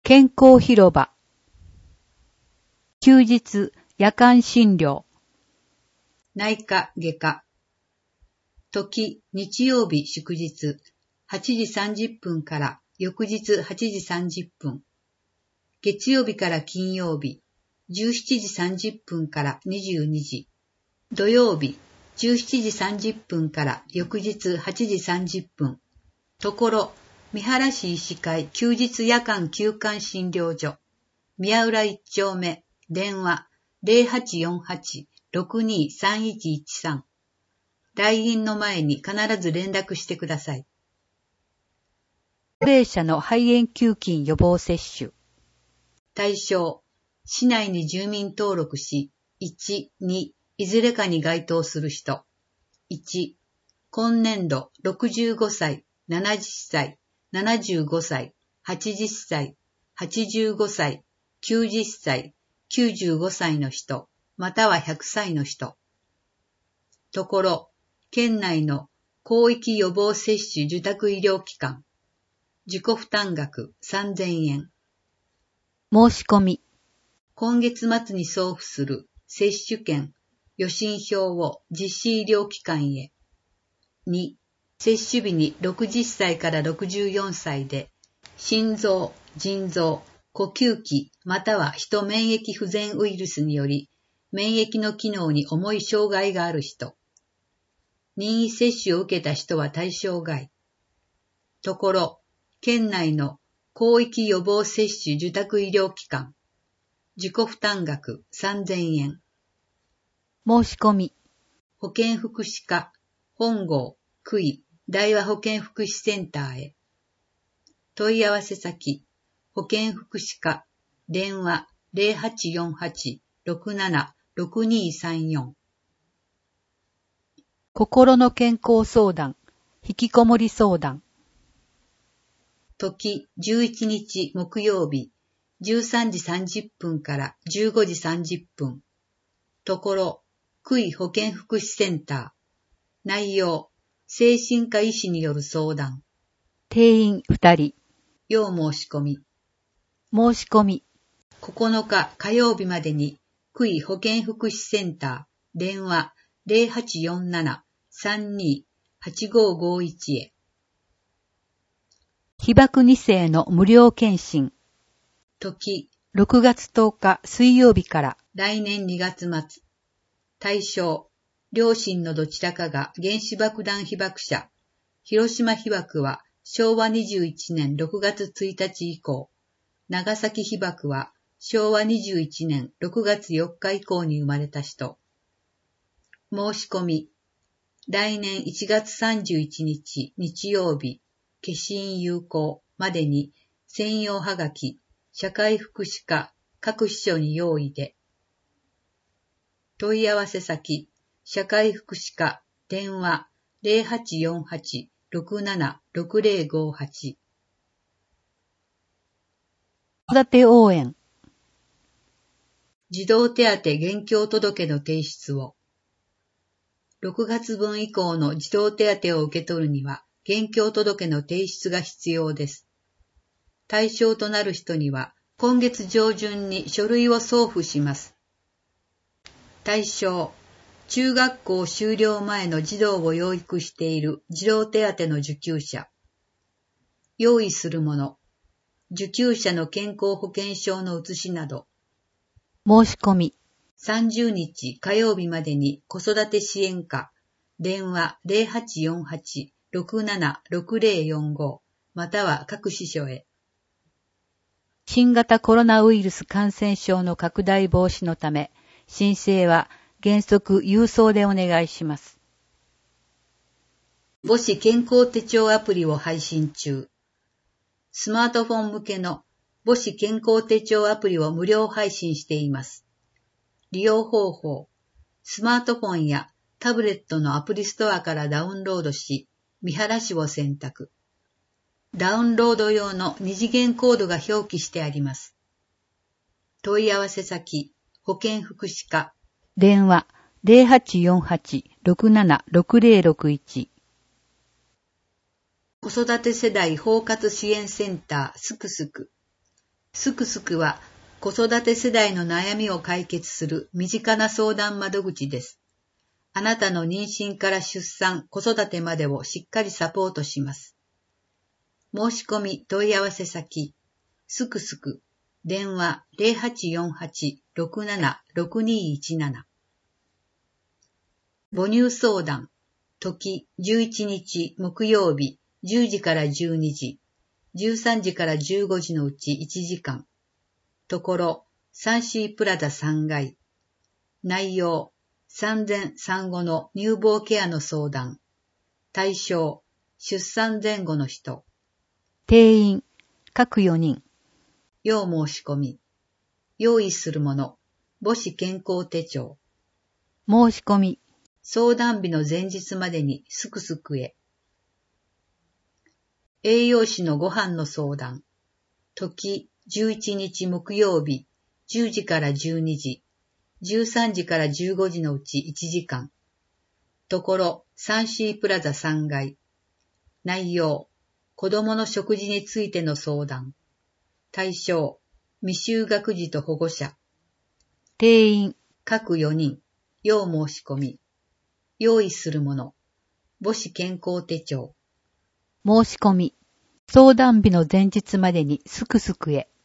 健康広場。休日夜間診療。 内科外科。時日曜日祝日8時30分から翌日8時30分。月曜日から金曜日17時30分から22時。土曜日17時30分から翌日8時30分。ところ、三原市医師会休日夜間休館診療所。宮浦1丁目。電話 0848-623113。来院の前に必ず連絡してください。 高齢者の肺炎球菌予防接種。 対象、市内に住民登録し、1、2、いずれかに該当する人。1、今年度65歳、70歳、75歳、80歳、85歳、90歳、95歳の人、または100歳の人。ところ、県内の広域予防接種受託医療機関。自己負担額3000円。 申し込み。 今月末に送付する接種券、予診票を実施医療機関へ。2、接種日に60歳から64歳で、心臓、腎臓、呼吸器またはヒト免疫不全ウイルスにより、免疫の機能に重い障害がある人。任意接種を受けた人は対象外。ところ、県内の広域予防接種受託医療機関。自己負担額3000円。 申し込み。 保健福祉課、本郷、区医、大和保健福祉センターへ。問い合わせ先、保健福祉課、電話 0848-676234。 心の健康相談、引きこもり相談。 時11日木曜日、13時30分から15時30分。ところ、区医保健福祉センター。内容、精神科医師による相談。 定員2人。 要申し込み。 申し込み。 9日火曜日までに、区医保健福祉センター、電話 0847-32-8551 へ。 被爆2世の無料検診。 時、 6月10日水曜日から来年2月末。対象、両親のどちらかが原子爆弾被爆者。広島被爆は昭和21年6月1日以降。長崎被爆は昭和21年6月4日以降に生まれた人。申し込み。来年1月31日日曜日、消印有効までに専用はがき、社会福祉課各支所に用意で。問い合わせ先、社会福祉課、電話 0848-676058。 子育て応援。 児童手当現況届の提出を。6月分以降の児童手当を受け取るには、現況届の提出が必要です。対象となる人には、今月上旬に書類を送付します。対象、中学校修了前の児童を養育している児童手当の受給者。用意するもの、受給者の健康保険証の写しなど。 申し込み。 30日火曜日までに子育て支援課、電話 0848-676045 または各支所へ。 新型コロナウイルス感染症の拡大防止のため、申請は原則郵送でお願いします。 母子健康手帳アプリを配信中。スマートフォン向けの母子健康手帳アプリを無料配信しています。利用方法、スマートフォンやタブレットのアプリストアからダウンロードし、三原市を選択。ダウンロード用の二次元コードが表記してあります。問い合わせ先、保健福祉課。 電話 0848-676061。 子育て世代包括支援センターすくすく。 すくすくは子育て世代の悩みを解決する身近な相談窓口です。あなたの妊娠から出産、子育てまでをしっかりサポートします。申し込み問い合わせ先、すくすく、電話 0848-676217。母乳相談、時11日木曜日10時から12時、13時から15時のうち1時間。ところ、サンシープラザ3階。内容、産前産後の乳房ケアの相談。対象、出産前後の人。 定員、各4人。 要申し込み。用意するもの、母子健康手帳。 申し込み。 相談日の前日までにすくすくへ。栄養士のご飯の相談。時11日木曜日10時から12時、13時から15時のうち1時間。ところ、サンシープラザ3階。内容、子供の食事についての相談。対象、未就学児と保護者。 定員、 各4人。要申し込み。用意するもの。母子健康手帳。 申し込み。相談日の前日までにすくすくへ。